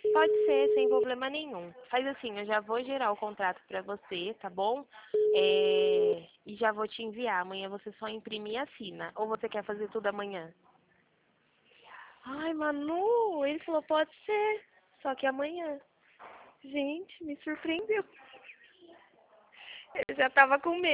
Pode ser, sem problema nenhum. Faz assim, eu já vou gerar o contrato pra você, tá bom? E já vou te enviar. Amanhã você só imprime e assina. Ou você quer fazer tudo amanhã? Ai, Manu, ele falou, pode ser. Só que amanhã. Gente, me surpreendeu. Eu já tava com medo.